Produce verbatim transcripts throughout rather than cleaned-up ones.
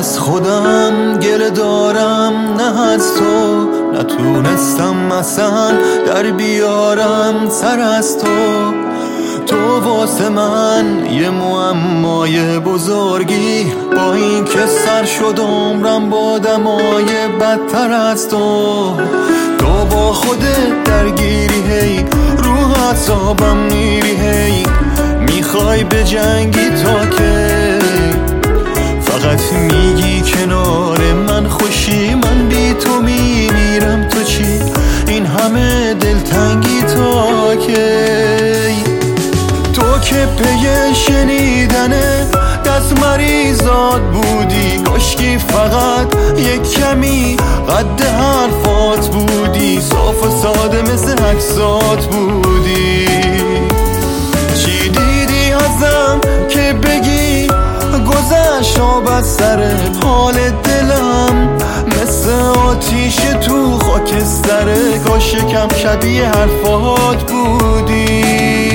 از خودم گله دارم، نه از تو. نتونستم اصلا در بیارم سر از تو. تو واسه من یه معمای بزرگی، با این که سر شد عمرم با دمای بدتر از تو. تو با خودت درگیری هی، رو اعصابم میری هی، میخوای به جنگی تا که فقط میگی کنار من خوشی، من بی تو میمیرم. تو چی این همه دلتنگی تا کی؟ تو که پی شنیدنه دست مریضات بودی، کاشکی فقط یک کمی قد حرفات بودی، صاف و ساده مثل عکسات بودی. چی دیدی ازم که بگی گذشت آب از سر حال دلم، مثل آتیش تو خاکستره، کاش کم شبیه حرفات بودی.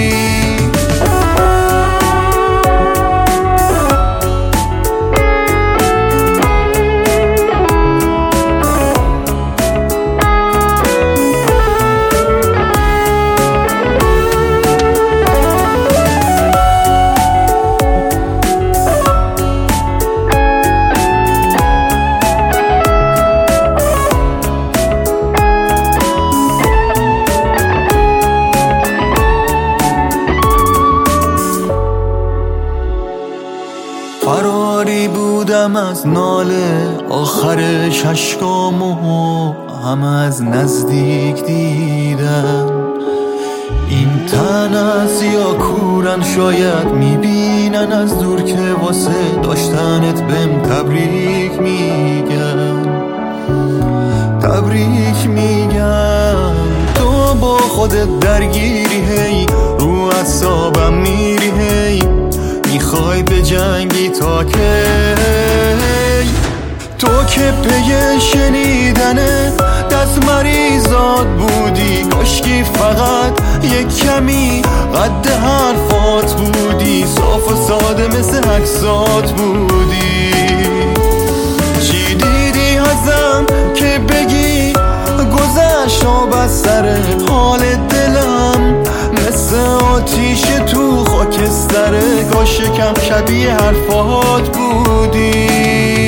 فراری بودم از ناله آخرش اشکامو هم از نزدیک دیدم. این تن از یا کورن شاید میبینن از دور که واسه داشتنت بهم تبریک میگن، تبریک میگن. تو با خودت درگیری هی، رو اعصابم میری هی، میخوای به جنگی تا کی؟ تو که پی شنیدنه دست مریضات بودی، کاشکی فقط یک کمی قد حرفات بودی، صاف و ساده مثل عکسات بودی. چی دیدی ازم که بگی گذشت آب از سر حال دلم، مثل آتیش تو خاکستره، کاش کم شبیه حرفات بودی.